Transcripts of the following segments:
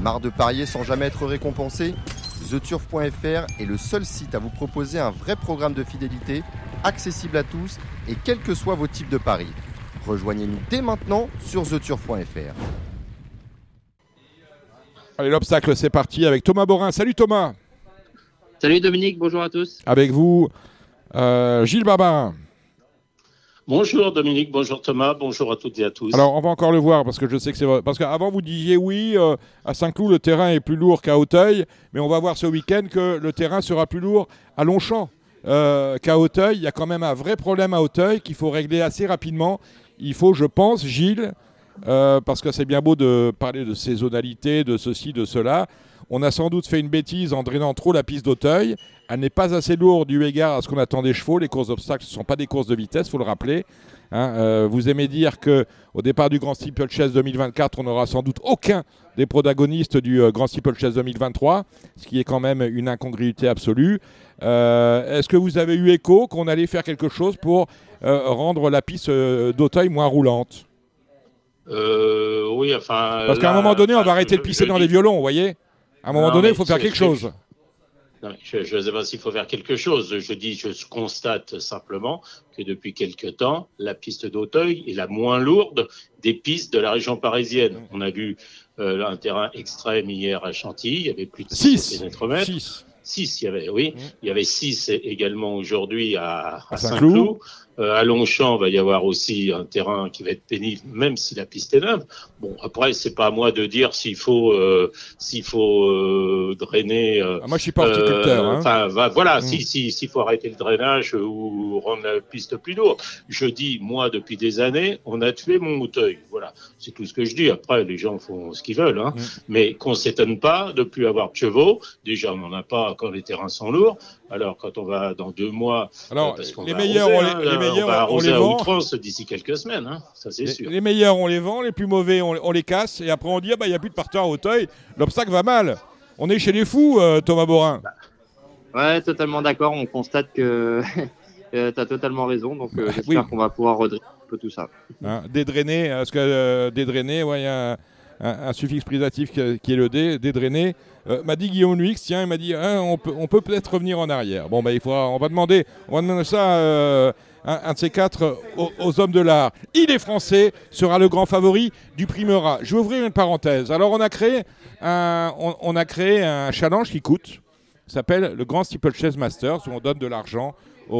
Marre de parier sans jamais être récompensé ? TheTurf.fr est le seul site à vous proposer un vrai programme de fidélité, accessible à tous et quels que soient vos types de paris. Rejoignez-nous dès maintenant sur TheTurf.fr. Allez, l'obstacle, c'est parti avec Thomas Borin. Salut Thomas. Salut Dominique, bonjour à tous. Avec vous, Gilles Barbarin. Bonjour Dominique, bonjour Thomas, bonjour à toutes et à tous. Alors, on va encore le voir parce que je sais que c'est vrai. Parce qu'avant, vous disiez oui, à Saint-Cloud, le terrain est plus lourd qu'à Auteuil. Mais on va voir ce week-end que le terrain sera plus lourd à Longchamp qu'à Auteuil. Il y a quand même un vrai problème à Auteuil qu'il faut régler assez rapidement. Il faut, je pense, Gilles, parce que c'est bien beau de parler de saisonnalité, de ceci, de cela. On a sans doute fait une bêtise en drainant trop la piste d'Auteuil. Elle n'est pas assez lourde eu égard à ce qu'on attend des chevaux. Les courses d'obstacles, ce ne sont pas des courses de vitesse, il faut le rappeler. Vous aimez dire qu'au départ du Grand Steeplechase 2024, on n'aura sans doute aucun des protagonistes du Grand Steeplechase 2023, ce qui est quand même une incongruité absolue. Est-ce que vous avez eu écho qu'on allait faire quelque chose pour rendre la piste d'Auteuil moins roulante ? Oui, enfin... Parce qu'à un moment donné, on va arrêter de pisser dans les violons, vous voyez ? À un moment donné, il faut faire quelque chose. Non, je ne sais pas s'il faut faire quelque chose. Je constate simplement que depuis quelque temps, la piste d'Auteuil est la moins lourde des pistes de la région parisienne. On a vu un terrain extrême hier à Chantilly, il y avait plus de 6 km. 6, il y avait, oui. Il y avait 6 également aujourd'hui à Saint-Cloud. À Longchamp, il va y avoir aussi un terrain qui va être pénible, même si la piste est neuve. Bon, après, c'est pas à moi de dire s'il faut drainer. Moi, je suis pas horticulteur. Enfin, voilà, s'il faut arrêter le drainage ou rendre la piste plus lourde. Je dis, moi, depuis des années, on a tué mon Auteuil. Voilà, c'est tout ce que je dis. Après, les gens font ce qu'ils veulent, mais qu'on s'étonne pas de plus avoir de chevaux. Déjà, on n'en a pas quand les terrains sont lourds. Alors, quand on va dans 2 mois, alors, parce qu'on les va meilleurs, on va arroser les à vend. outrance d'ici quelques semaines, ça c'est sûr. Les meilleurs, on les vend, les plus mauvais, on les casse, et après on dit, il n'y a plus de parterre à Auteuil, l'obstacle va mal. On est chez les fous, Thomas Borin. Ouais, totalement d'accord, on constate que tu as totalement raison, donc j'espère qu'on va pouvoir redresser un peu tout ça. Dédrainer, parce que dédrainer, il y a un suffixe privatif qui est le dé, dédrainer. M'a dit Guillaume Luix, tiens, il m'a dit on peut peut-être revenir en arrière. Bon, on va demander ça un de ces quatre aux hommes de l'art. Il est français, sera le grand favori du Primera. Je vais ouvrir une parenthèse. Alors, on a créé un challenge qui coûte, s'appelle le Grand Steeplechase Masters, où on donne de l'argent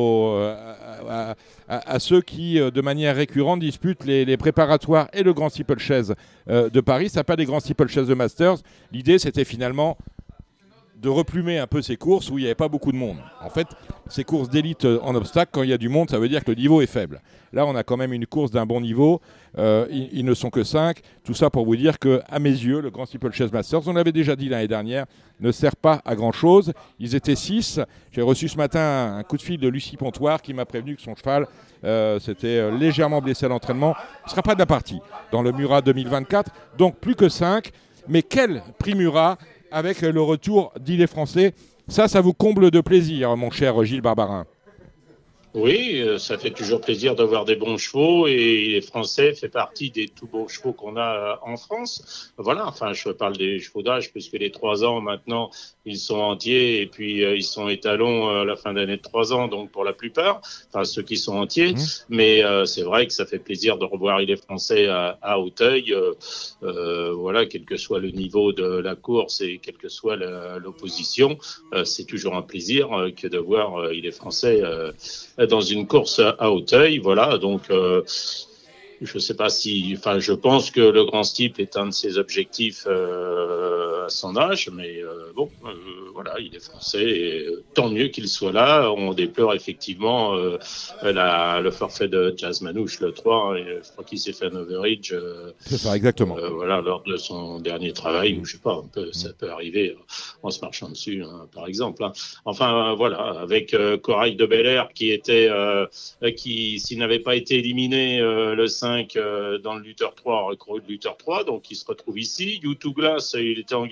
à ceux qui, de manière récurrente, disputent les préparatoires et le Grand Steeplechase de Paris. Ça s'appelle les Grands Steeplechase de Masters. L'idée, c'était finalement de replumer un peu ces courses où il n'y avait pas beaucoup de monde. En fait, ces courses d'élite en obstacle, quand il y a du monde, ça veut dire que le niveau est faible. Là, on a quand même une course d'un bon niveau. Ils ne sont que 5. Tout ça pour vous dire qu'à mes yeux, le Grand Steeplechase Masters, on l'avait déjà dit l'année dernière, ne sert pas à grand-chose. Ils étaient 6. J'ai reçu ce matin un coup de fil de Lucie Pontoire qui m'a prévenu que son cheval s'était légèrement blessé à l'entraînement. Il ne sera pas de la partie dans le Murat 2024. Donc plus que 5. Mais quel prix Murat avec le retour d'Il Français. Ça vous comble de plaisir, mon cher Gilles Barbarin. Oui, ça fait toujours plaisir d'avoir des bons chevaux et les Français fait partie des tout beaux chevaux qu'on a en France. Voilà, enfin, je parle des chevaux d'âge puisque les 3 ans maintenant, ils sont entiers et puis ils sont étalons à la fin d'année de 3 ans, donc pour la plupart, enfin ceux qui sont entiers. Mais c'est vrai que ça fait plaisir de revoir les Français à Auteuil. Voilà, quel que soit le niveau de la course et quelle que soit l'opposition, c'est toujours un plaisir que de voir les Français dans une course à Auteuil, voilà, donc je sais pas je pense que le Grand Steep est un de ses objectifs à son âge, mais voilà, il est français, et tant mieux qu'il soit là. On déplore effectivement le forfait de Jazz Manouche, le 3, et je crois qu'il s'est fait un overage. C'est ça, exactement. Voilà, lors de son dernier travail, ou je sais pas, ça peut arriver en se marchant dessus, par exemple. Enfin, voilà, avec Corail de Bel-Air qui, s'il n'avait pas été éliminé le 5 dans le Luther 3, aurait couru le Luther 3, donc il se retrouve ici. U2 Glass, il était engagé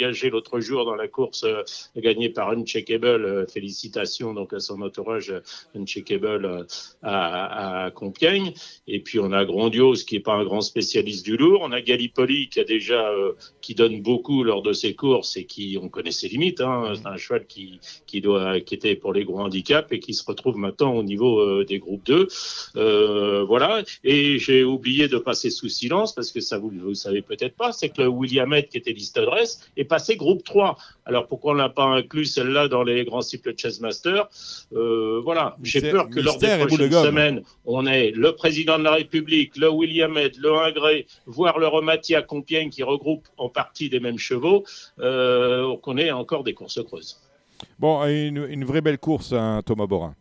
engagé l'autre jour dans la course gagnée par Uncheckable. Félicitations donc à son entourage Uncheckable à Compiègne. Et puis on a Grandiose qui est pas un grand spécialiste du lourd. On a Gallipoli qui a déjà qui donne beaucoup lors de ses courses et qui on connaît ses limites. C'est un cheval qui était pour les gros handicaps et qui se retrouve maintenant au niveau des groupes 2. Voilà. Et j'ai oublié de passer sous silence parce que ça vous savez peut-être pas, c'est que le Williamette qui était liste dress est passé groupe 3. Alors pourquoi on n'a pas inclus celle-là dans les grands cycles de Chess Master? Voilà. J'ai peur que lors des prochaines semaines, on ait le président de la République, le Williamette, le Ingré, voire le Romati à Compiègne qui regroupe en partie des mêmes chevaux, qu'on ait encore des courses creuses. Bon, une vraie belle course, hein, Thomas Borin.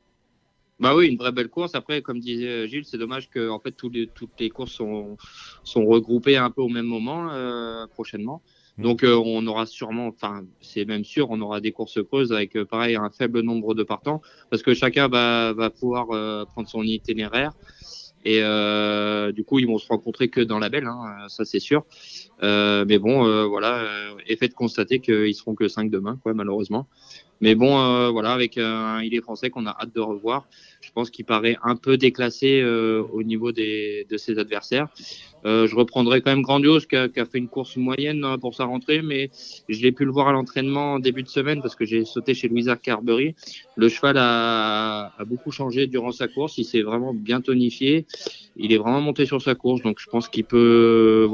Bah oui, une vraie belle course. Après, comme disait Gilles, c'est dommage que en fait toutes les courses sont regroupées un peu au même moment prochainement. Donc on aura sûrement, enfin c'est même sûr, on aura des courses creuses avec pareil un faible nombre de partants parce que chacun va pouvoir prendre son itinéraire et du coup ils vont se rencontrer que dans la belle, ça c'est sûr. Mais bon, voilà, effet de constater qu'ils seront que 5 demain, quoi, malheureusement. Mais bon, voilà, avec un Ilé Français qu'on a hâte de revoir, je pense qu'il paraît un peu déclassé au niveau de ses adversaires. Je reprendrai quand même Grandiose qui a fait une course moyenne pour sa rentrée, mais je l'ai pu le voir à l'entraînement en début de semaine parce que j'ai sauté chez Louisa Carberry. Le cheval a beaucoup changé durant sa course, il s'est vraiment bien tonifié, il est vraiment monté sur sa course, donc je pense qu'il peut,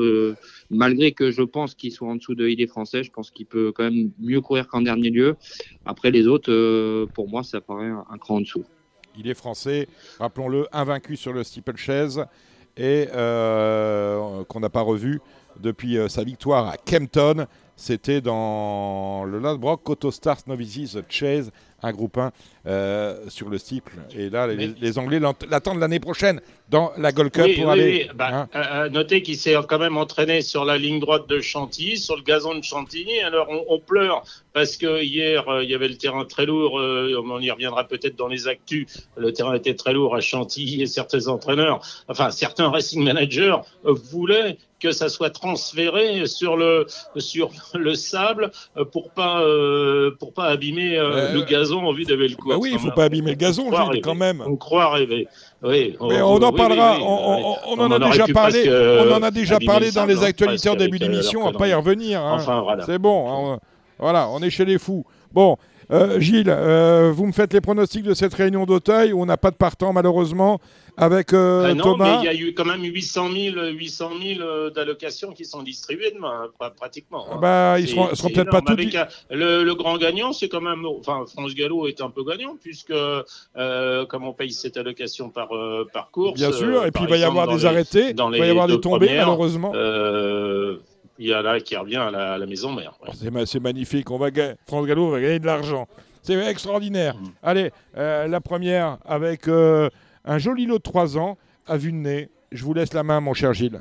malgré que je pense qu'il soit en dessous de Ilé Français, je pense qu'il peut quand même mieux courir qu'en dernier lieu. Après les autres, pour moi, ça paraît un cran en dessous. Il est français, rappelons-le, invaincu sur le steeplechase et qu'on n'a pas revu depuis sa victoire à Kempton. C'était dans le Ladbroke Autostars Novices Chase, un groupe 1 sur le steeple. Et là, les Anglais l'attendent l'année prochaine dans la Gold Cup pour aller. Oui. Notez qu'il s'est quand même entraîné sur la ligne droite de Chantilly, sur le gazon de Chantilly. Alors on pleure parce que hier il y avait le terrain très lourd. On y reviendra peut-être dans les actus. Le terrain était très lourd à Chantilly et certains entraîneurs, enfin certains racing managers voulaient que ça soit transféré sur le sable pour pas abîmer le gazon en vue de belle course. Oui, il faut pas abîmer le gazon, Gilles, quand même. On croit rêver. Oui, mais on en parlera. On en a déjà parlé. On en a déjà parlé dans les actualités en début d'émission. On va pas y revenir. Enfin voilà. C'est bon. Voilà, on est chez les fous. Bon. Gilles, vous me faites les pronostics de cette réunion d'Auteuil où on n'a pas de partant malheureusement avec non, Thomas. Mais il y a eu quand même 800 000 d'allocations qui sont distribuées demain, pratiquement. Ils seront peut-être pas tous. Le grand gagnant, c'est quand même, France Gallo est un peu gagnant puisque comme on paye cette allocation par course. Bien sûr, et puis il va y avoir des arrêtés, il va y avoir des tombées malheureusement. Il y a là qui revient à la maison mère. Ouais. C'est magnifique. France Gallo va gagner de l'argent. C'est extraordinaire. Allez, la première avec un joli lot de 3 ans à vue de nez. Je vous laisse la main, mon cher Gilles.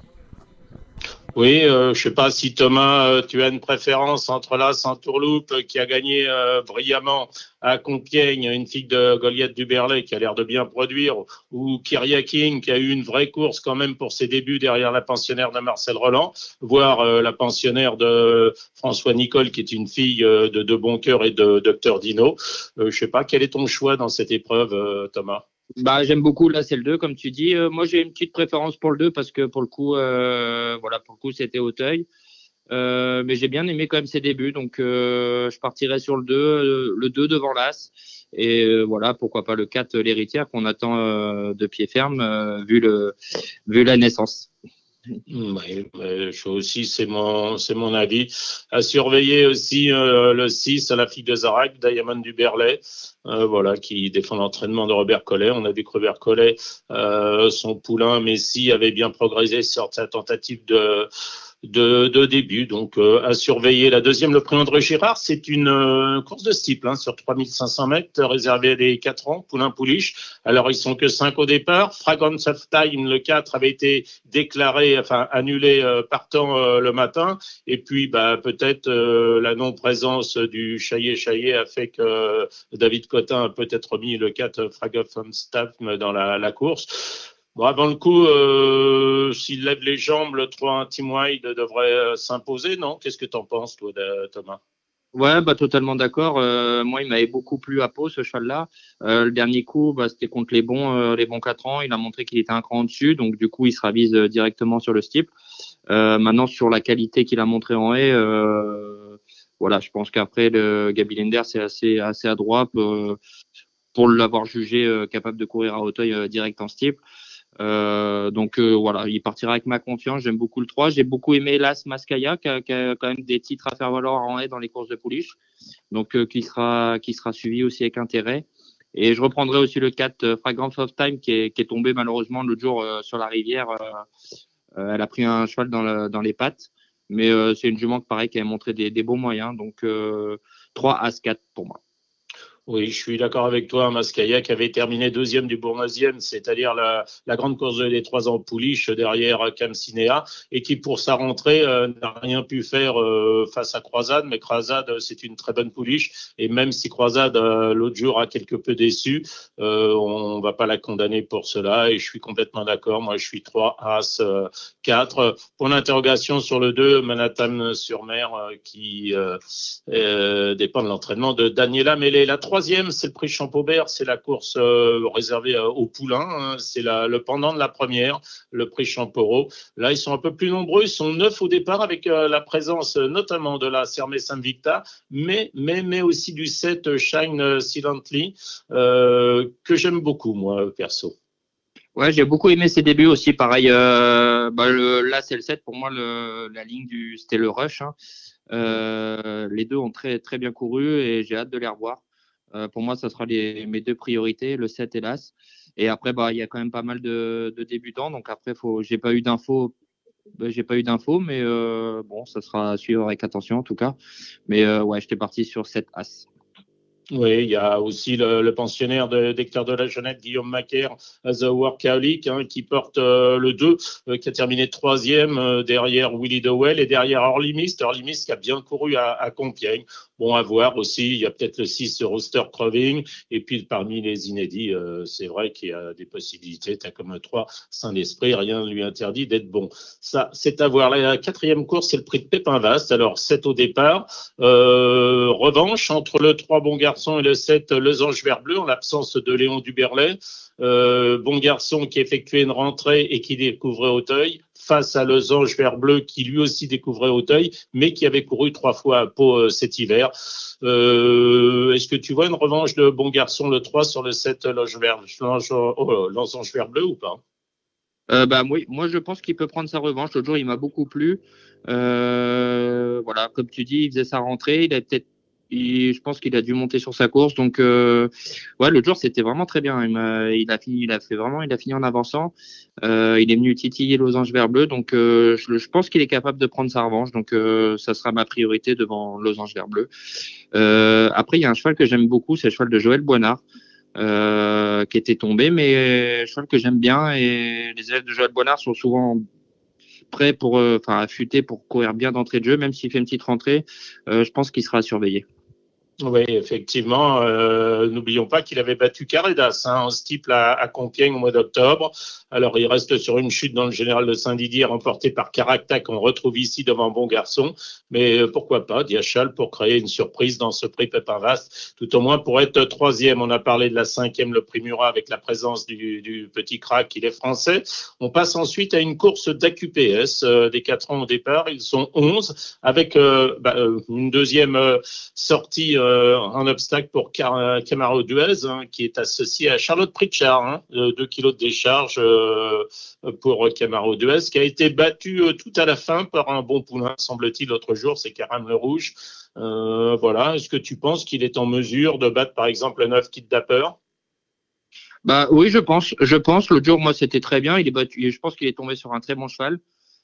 Oui, je ne sais pas si Thomas, tu as une préférence entre la Saint-Tourloupe qui a gagné brillamment à Compiègne, une fille de Goliath Duberlet qui a l'air de bien produire, ou Kyria King qui a eu une vraie course quand même pour ses débuts derrière la pensionnaire de Marcel Roland, voire la pensionnaire de François Nicole qui est une fille de bon cœur et de Docteur Dino. Je ne sais pas, quel est ton choix dans cette épreuve, Thomas ? J'aime beaucoup là, c'est le 2 comme tu dis. Moi j'ai une petite préférence pour le 2 parce que pour le coup c'était Auteuil. Mais j'ai bien aimé quand même ses débuts, donc je partirai sur le 2 devant l'As. Et pourquoi pas le 4 l'héritière qu'on attend de pied ferme vu la naissance. Oui, je aussi, c'est mon avis. À surveiller aussi le 6, la fille de Zarak, Diamond Duberlet, qui défend l'entraînement de Robert Collet. On a vu que Robert Collet, son poulain Messi, avait bien progressé sur sa tentative de début, donc à surveiller. La deuxième, le prix André Girard, c'est une course de steeple sur 3500 mètres, réservée à des 4 ans, poulain pouliche. Alors ils sont que 5 au départ. Fragrance of Time, le 4, avait été annulé partant le matin, et puis peut-être la non-présence du Chaillet a fait que David Cotin a peut-être mis le 4 Frag of Staff dans la course. Bon, avant le coup, s'il lève les jambes, le 3 Team Wide devrait s'imposer, non? Qu'est-ce que t'en penses, toi, Thomas? Ouais, bah totalement d'accord. Moi, il m'avait beaucoup plu à Pau, ce cheval-là. Le dernier coup, bah, c'était contre les bons 4 ans. Il a montré qu'il était un cran au-dessus, donc du coup, il se ravise directement sur le steeple. Maintenant, sur la qualité qu'il a montré en haie, voilà, je pense qu'après, le Gabi Lender, c'est assez adroit pour l'avoir jugé capable de courir à Hauteuil direct en steeple. Voilà, il partira avec ma confiance. J'aime beaucoup le 3. J'ai beaucoup aimé l'As Mascaya qui a quand même des titres à faire valoir en haie dans les courses de pouliche. Donc qui sera suivi aussi avec intérêt. Et je reprendrai aussi le 4 Fragrance of Time qui est tombé malheureusement l'autre jour sur la rivière. Elle a pris un cheval dans les pattes. Mais c'est une jument pareil qui a montré des bons moyens. Donc 3 As 4 pour moi. Oui, je suis d'accord avec toi. Mascaya qui avait terminé deuxième du Bournazienne, c'est-à-dire la grande course des 3 ans pouliche derrière Camcinéa, et qui pour sa rentrée n'a rien pu faire face à Croisade. Mais Croisade, c'est une très bonne pouliche, et même si Croisade l'autre jour a quelque peu déçu, on va pas la condamner pour cela. Et je suis complètement d'accord. Moi, je suis 3 As 4. Pour l'interrogation sur le 2, Manhattan-sur-Mer, qui dépend de l'entraînement de Daniela Mellet. La troisième, c'est le prix Champaubert, c'est la course réservée aux poulains, hein. C'est le pendant de la première, le prix Champaureau. Là, ils sont un peu plus nombreux, ils sont 9 au départ avec la présence notamment de la Sermé Saint-Victor, mais aussi du 7 Shine Silently, que j'aime beaucoup, moi, perso. Ouais, j'ai beaucoup aimé ses débuts aussi. Pareil, là, c'est le 7. Pour moi, la ligne c'était le Rush, hein. Les deux ont très, très bien couru et j'ai hâte de les revoir. Pour moi, ça sera mes deux priorités, le 7 et l'As. Et après, il y a quand même pas mal de débutants. Donc après, j'ai pas eu d'infos. Mais bon, ça sera à suivre avec attention en tout cas. Mais ouais, j'étais parti sur 7 As. Oui, il y a aussi le pensionnaire d'Hector de la Jeunette, Guillaume Macaire, The Workaholic, hein, qui porte le 2, qui a terminé troisième derrière Willy Dowell et derrière Orly Mist qui a bien couru à Compiègne. Bon, à voir aussi, il y a peut-être le 6 Rooster Croving, et puis parmi les inédits, c'est vrai qu'il y a des possibilités. T'as comme le 3 Saint-Esprit, rien ne lui interdit d'être bon. Ça, c'est à voir. La quatrième course, c'est le prix de Pépin Vaste. Alors, 7 au départ. Revanche entre le 3 Bon Garçon et le 7 Losange Vert Bleu, en l'absence de Léon Duberlet. Bon Garçon qui effectuait une rentrée et qui découvrait Hauteuil, face à Losange Vert Bleu qui lui aussi découvrait Hauteuil, mais qui avait couru 3 fois à Pau cet hiver. Est-ce que tu vois une revanche de Bon Garçon le 3 sur le 7 Losange Vert Bleu ou pas? Oui, moi je pense qu'il peut prendre sa revanche. L'autre jour, il m'a beaucoup plu. Voilà, comme tu dis, il faisait sa rentrée. Je pense qu'il a dû monter sur sa course. Donc, ouais, l'autre jour, c'était vraiment très bien. Il a fini en avançant. Il est venu titiller Losange Vert Bleu. Donc, je pense qu'il est capable de prendre sa revanche. Donc, ça sera ma priorité devant Losange Vert Bleu. Après, il y a un cheval que j'aime beaucoup, c'est le cheval de Joël Boinard. Qui était tombé, mais cheval que j'aime bien, et les élèves de Joël Boinard sont souvent prêts affûtés pour courir bien d'entrée de jeu, même s'il fait une petite rentrée. Je pense qu'il sera surveillé. Oui, effectivement. N'oublions pas qu'il avait battu Caredas en steeple à Compiègne au mois d'octobre. Alors, il reste sur une chute dans le général de Saint-Didier remportée par Caracta qu'on retrouve ici devant Bon Garçon. Mais pourquoi pas, Diachal, pour créer une surprise dans ce prix Pépin Vaste, tout au moins pour être troisième. On a parlé de la cinquième, le prix Murat, avec la présence du petit crack, il est français. On passe ensuite à une course d'AQPS des 4 ans au départ. Ils sont 11 avec une deuxième sortie en obstacle pour Camaro Duez, hein, qui est associé à Charlotte Pritchard, hein, 2 kilos de décharge pour Camaro Duez, qui a été battu tout à la fin par un bon poulain, semble-t-il, l'autre jour, c'est Karam Le Rouge. Voilà. Est-ce que tu penses qu'il est en mesure de battre, par exemple, le 9 Kidnapper? Oui, je pense. L'autre jour, moi, c'était très bien. Il est battu. Je pense qu'il est tombé sur un très bon cheval.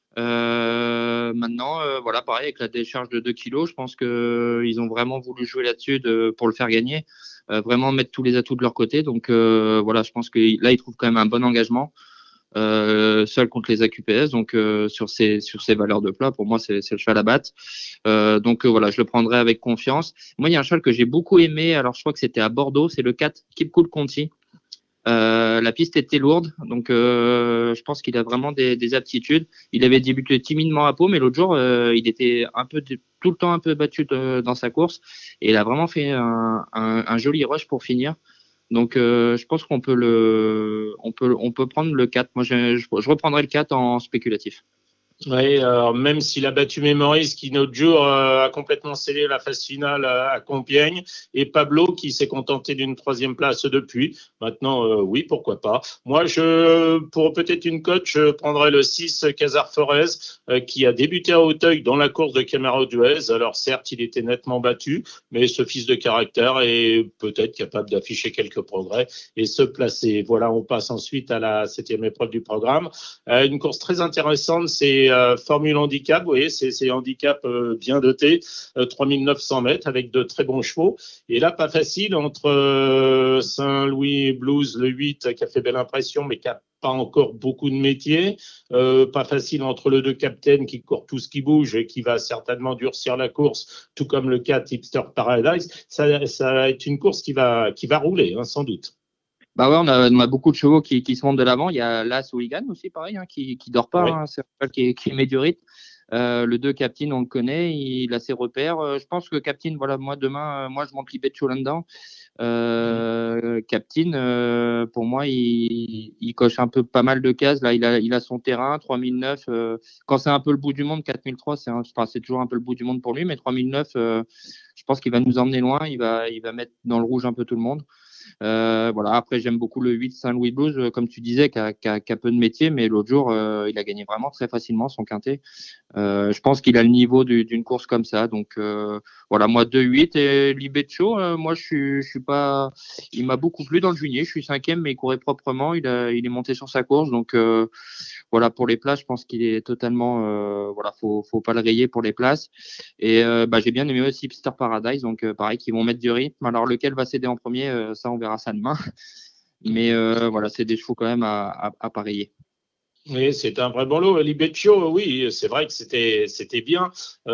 Maintenant, voilà, pareil, avec la décharge de 2 kilos, je pense qu'ils ont vraiment voulu jouer là-dessus pour le faire gagner, vraiment mettre tous les atouts de leur côté. Donc voilà, je pense que là, ils trouvent quand même un bon engagement, seul contre les AQPS. Donc sur ces valeurs de plat, pour moi, c'est le cheval à battre. Donc voilà, je le prendrai avec confiance. Moi, il y a un cheval que j'ai beaucoup aimé. Alors, je crois que c'était à Bordeaux, c'est le 4 Keep Cool Conti. La piste était lourde, donc je pense qu'il a vraiment des aptitudes. Il avait débuté timidement à Pau, mais l'autre jour, il était tout le temps un peu battu dans sa course, et il a vraiment fait un joli rush pour finir. Donc je pense qu'on peut on peut prendre le 4. Moi, je reprendrai le 4 en spéculatif. Oui, alors même s'il a battu Mémorise qui l'autre jour a complètement scellé la phase finale à Compiègne, et Pablo qui s'est contenté d'une 3e place depuis. Maintenant, oui, pourquoi pas. Moi, pour peut-être une cote, je prendrais le 6 Casar Forez qui a débuté à Auteuil dans la course de Camaro Duez. Alors certes, il était nettement battu, mais ce fils de caractère est peut-être capable d'afficher quelques progrès et se placer. Voilà, on passe ensuite à la 7e épreuve du programme. Une course très intéressante, c'est Formule Handicap, vous voyez, c'est handicap bien doté, 3900 mètres avec de très bons chevaux. Et là, pas facile entre Saint-Louis Blues, le 8, qui a fait belle impression, mais qui n'a pas encore beaucoup de métier. Pas facile entre le 2 Captain qui court tout ce qui bouge et qui va certainement durcir la course, tout comme le 4 Hipster Paradise. Ça va être une course qui va rouler, hein, sans doute. Bah ouais, on a beaucoup de chevaux qui se montent de l'avant. Il y a l'As Hooligan aussi, pareil, hein, qui dort pas, Oui. hein, c'est un cheval qui met du rythme. Le 2 Captain, on le connaît, il a ses repères. Je pense que Captain, voilà, moi demain, moi je monte Libetcho là-dedans. Captain, pour moi, il coche un peu pas mal de cases. Là, il a son terrain, 3009. Quand c'est un peu le bout du monde, 4003, c'est toujours un peu le bout du monde pour lui, mais 3009, je pense qu'il va nous emmener loin. Il va mettre dans le rouge un peu tout le monde. Voilà. Après, j'aime beaucoup le 8 Saint-Louis Blues, comme tu disais, qui a peu de métier, mais l'autre jour, il a gagné vraiment très facilement son quintet. Je pense qu'il a le niveau d'une course comme ça. Donc voilà, moi 2-8 et Libetcho, moi je suis pas. Il m'a beaucoup plu dans le juillet. Je suis 5e, mais il courait proprement. Il est monté sur sa course. Donc voilà, pour les places, je pense qu'il est totalement. Voilà, faut pas le rayer pour les places. Et j'ai bien aimé aussi Hipster Paradise. Donc pareil, qu'ils vont mettre du rythme. Alors lequel va céder en premier, ça on verra ça demain. Mais voilà, c'est des chevaux quand même à parier. Oui, c'est un vrai bon lot. Libeccio, oui, c'est vrai que c'était bien.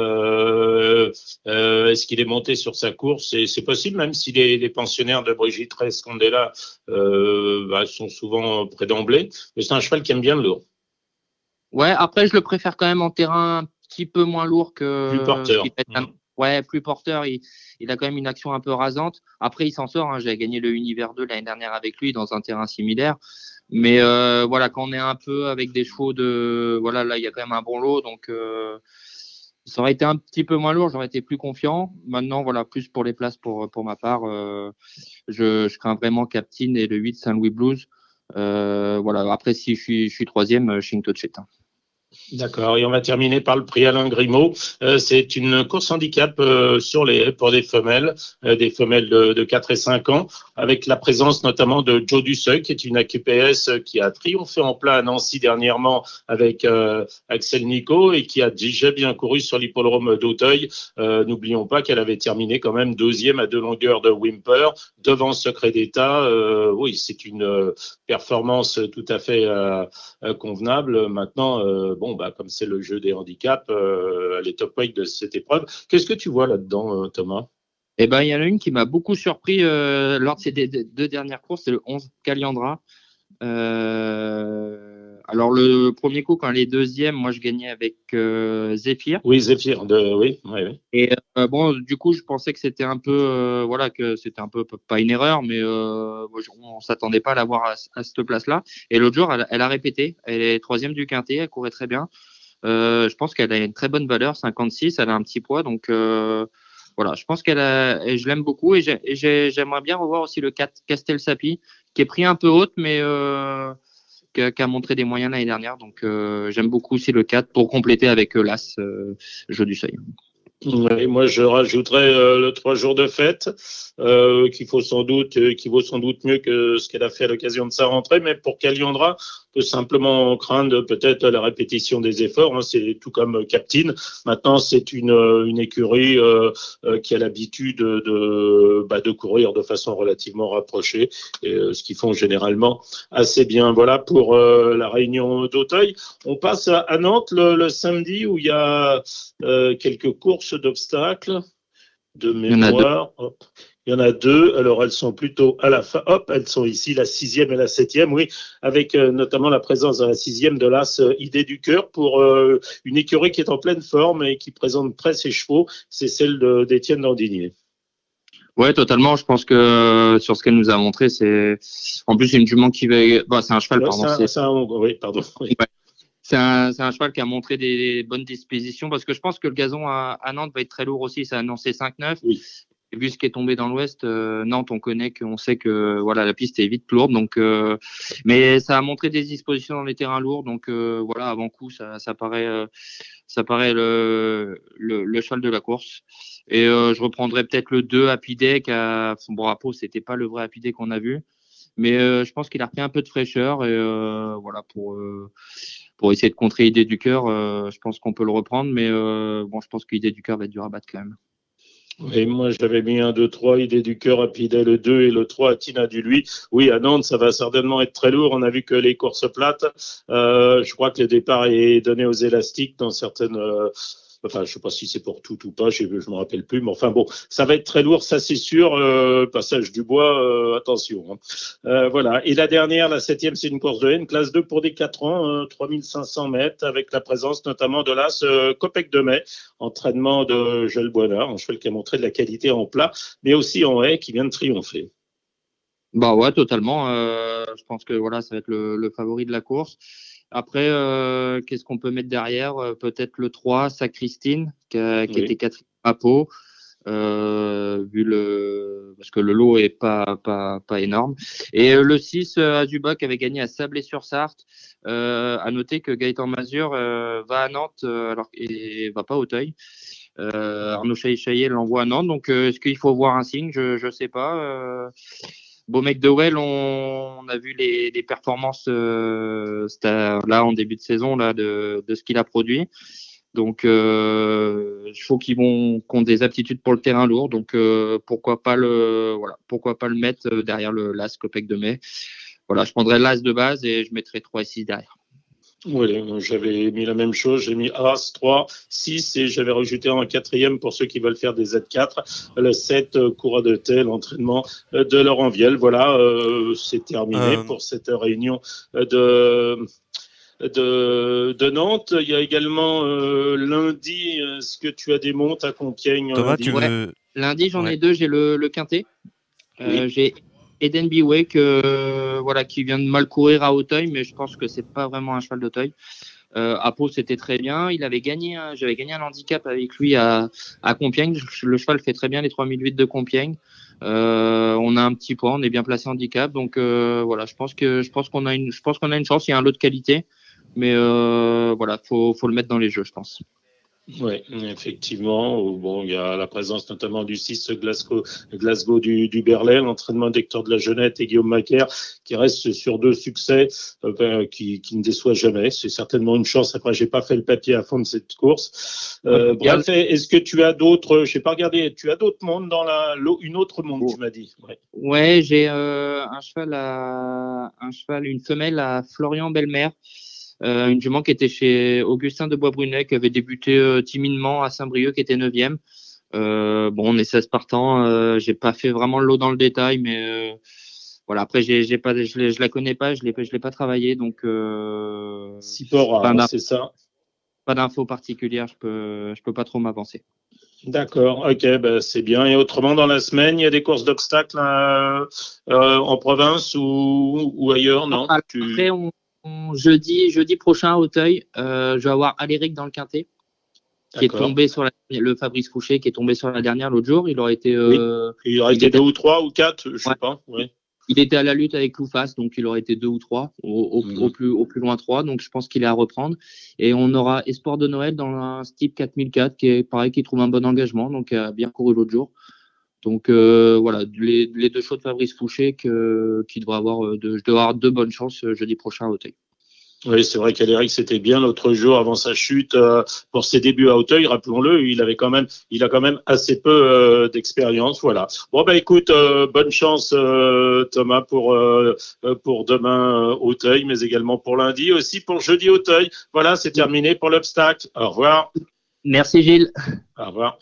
Est-ce qu'il est monté sur sa course? C'est possible, même si les pensionnaires de Brigitte Rescondela sont souvent près d'emblée. Mais c'est un cheval qui aime bien le lourd. Ouais, après, je le préfère quand même en terrain un petit peu moins lourd que. Plus porteur. Ouais, plus porteur. Il a quand même une action un peu rasante. Après, il s'en sort. Hein. J'avais gagné le Univers 2 l'année dernière avec lui dans un terrain similaire. Mais voilà, quand on est un peu avec des chevaux voilà, là, il y a quand même un bon lot. Donc, ça aurait été un petit peu moins lourd. J'aurais été plus confiant. Maintenant, voilà, plus pour les places pour ma part. Je crains vraiment Captain et le 8 Saint-Louis Blues. Voilà. Après, si je suis 3e, Shinto Cheta. D'accord, et on va terminer par le prix Alain Grimaud. C'est une course handicap pour des femelles de 4 et 5 ans, avec la présence notamment de Joe Dusseuil, qui est une AQPS qui a triomphé en plat à Nancy dernièrement avec Axel Nico et qui a déjà bien couru sur l'hippodrome d'Auteuil. N'oublions pas qu'elle avait terminé quand même 2e à 2 longueurs de Wimper, devant Secret d'État. Oui, c'est une performance tout à fait convenable. Maintenant, comme c'est le jeu des handicaps, les top weight de cette épreuve. Qu'est-ce que tu vois là-dedans, Thomas? Eh ben, il y en a une qui m'a beaucoup surpris lors de ces 2 dernières courses, c'est le 11 Caliandra. Alors le premier coup, quand elle est 2e, moi je gagnais avec Zéphyr. Oui, Zéphyr, oui. Et du coup, je pensais que c'était un peu, que c'était un peu pas une erreur, mais on s'attendait pas à l'avoir à cette place-là. Et l'autre jour, elle a répété. Elle est 3e du quintet, elle courait très bien. Je pense qu'elle a une très bonne valeur, 56. Elle a un petit poids, donc voilà. Je pense et je l'aime beaucoup et j'aimerais bien revoir aussi le 4 Castel Sapi, qui est pris un peu haute, mais qui a montré des moyens l'année dernière. Donc j'aime beaucoup aussi le 4 pour compléter avec l'As, Jeu du Seuil. Oui, moi je rajouterais le 3 jours de fête qui vaut sans doute mieux que ce qu'elle a fait à l'occasion de sa rentrée, mais pour Caliandra, on peut simplement craindre peut-être la répétition des efforts, hein, c'est tout comme Captain. Maintenant, c'est une écurie qui a l'habitude de courir de façon relativement rapprochée, ce qu'ils font généralement assez bien. Voilà pour la réunion d'Auteuil. On passe à Nantes le samedi où il y a quelques courses d'obstacles de mémoire. Il y en a deux. Alors, elles sont plutôt à la fin. Hop, elles sont ici, la 6e et la 7e, oui, avec notamment la présence dans la 6e de l'As Idée du Cœur pour une écurie qui est en pleine forme et qui présente très ses chevaux. C'est celle d'Étienne Landinier. Ouais, totalement. Je pense que sur ce qu'elle nous a montré, c'est en plus c'est une jument qui va. Bah, c'est un cheval, Ouais, pardon. Oui, pardon. Oui. Ouais. C'est un cheval qui a montré des bonnes dispositions parce que je pense que le gazon à Nantes va être très lourd aussi. Ça a annoncé 5-9. Oui. Et vu ce qui est tombé dans l'Ouest, Nantes, on sait que voilà, la piste est vite lourde. Donc, mais ça a montré des dispositions dans les terrains lourds. Donc voilà, avant coup, ça paraît le cheval de la course. Et je reprendrai peut-être le 2 Happy Day qui a son Pau, c'était pas le vrai Happy Day qu'on a vu. Mais je pense qu'il a repris un peu de fraîcheur et voilà pour essayer de contrer Idée du Cœur, je pense qu'on peut le reprendre, mais bon, je pense qu'Idée du Cœur va être dur à battre quand même. Et moi, j'avais mis 1, 2, 3, Idée du Cœur, Happy Day, le 2 et le 3, Tina du Lui. Oui, à Nantes, ça va certainement être très lourd. On a vu que les courses plates, je crois que le départ est donné aux élastiques dans certaines... Enfin, je sais pas si c'est pour tout ou pas, je me rappelle plus, mais enfin bon, ça va être très lourd, ça c'est sûr. Passage du bois, attention. Hein. Voilà. Et la dernière, la 7e, c'est une course de haine, classe 2 pour des 4 ans, 3500 mètres, avec la présence notamment de l'As Copec de Mai, entraînement de Joël Boinard, un cheval qui a montré de la qualité en plat, mais aussi en haie, qui vient de triompher. Bah ouais, totalement. Je pense que voilà, ça va être le favori de la course. Après, qu'est-ce qu'on peut mettre derrière? Peut-être le 3, Sacristine, qui était 4e à Pau, parce que le lot est pas énorme. Et le 6, Azuba, qui avait gagné à Sablé-sur-Sarthe. À noter que Gaëtan Mazur va à Nantes, et va pas à Auteuil. Arnaud Chaillet l'envoie à Nantes. Donc, est-ce qu'il faut voir un signe? Je sais pas. Beau mec de Well, on a vu les performances là en début de saison là de ce qu'il a produit. Donc, chevaux qui ont des aptitudes pour le terrain lourd. Donc, pourquoi pas le mettre derrière l'As Copec de Mai. Voilà, je prendrais l'As de base et je mettrais 3 et 6 derrière. Oui, j'avais mis la même chose. J'ai mis As, 3, 6 et j'avais rajouté en 4e pour ceux qui veulent faire des Z4. Le 7, Coura de Tel, l'entraînement de Laurent Viel. Voilà, c'est terminé pour cette réunion de Nantes. Il y a également lundi, est-ce que tu as des montes à Compiègne? Thomas, lundi, lundi j'en ai 2. J'ai le quintet. Oui. J'ai Eden Biway qui vient de mal courir à Auteuil, mais je pense que c'est pas vraiment un cheval d'Auteuil. À Pau, c'était très bien. J'avais gagné un handicap avec lui à Compiègne. Le cheval fait très bien les 3008 de Compiègne. On a un petit point, on est bien placé handicap. Donc voilà, je pense qu'on a une chance. Il y a un lot de qualité, mais voilà, faut le mettre dans les jeux, je pense. Oui, effectivement. Bon, il y a la présence notamment du 6 Glasgow du Berlay, l'entraînement d'Hector de la Jeunette et Guillaume Macaire, qui reste sur 2 succès, qui ne déçoit jamais. C'est certainement une chance. Après, j'ai pas fait le papier à fond de cette course. Bref, est-ce que tu as d'autres, j'ai pas regardé, tu as d'autres mondes dans une autre monde, tu m'as dit. Ouais, j'ai une femelle à Florian Belmer. Une jument qui était chez Augustin de Boisbrunet, qui avait débuté timidement à Saint-Brieuc, qui était 9e. On est 16 partants. J'ai pas fait vraiment le lot dans le détail, mais voilà. Après, je la connais pas, je l'ai pas travaillé, donc. C'est ça. Pas d'infos particulières. Je peux pas trop m'avancer. D'accord, ok, c'est bien. Et autrement, dans la semaine, il y a des courses d'obstacles en province ou ailleurs, non? Après, jeudi prochain à Auteuil, je vais avoir Aléric dans le quintet, qui est tombé sur le Fabrice Fouché, qui est tombé sur la dernière l'autre jour. Il aurait été, il aurait été 2 ou 3 ou 4, je sais pas. Ouais. Il était à la lutte avec Loufas, donc il aurait été 2 ou 3, au plus loin 3. Donc je pense qu'il est à reprendre. Et on aura Espoir de Noël dans un type 4004, qui est pareil, qui trouve un bon engagement, donc a bien couru l'autre jour. Donc voilà, les 2 chevaux de Fabrice Fouché qui devraient je dois avoir 2 bonnes chances jeudi prochain à Auteuil. Oui, c'est vrai qu'Aléric, c'était bien l'autre jour avant sa chute pour ses débuts à Auteuil. Rappelons-le, il a quand même assez peu d'expérience. Voilà. Bon, écoute, bonne chance Thomas pour demain Auteuil, mais également pour lundi, aussi pour jeudi Auteuil. Voilà, c'est terminé pour l'obstacle. Au revoir. Merci Gilles. Au revoir.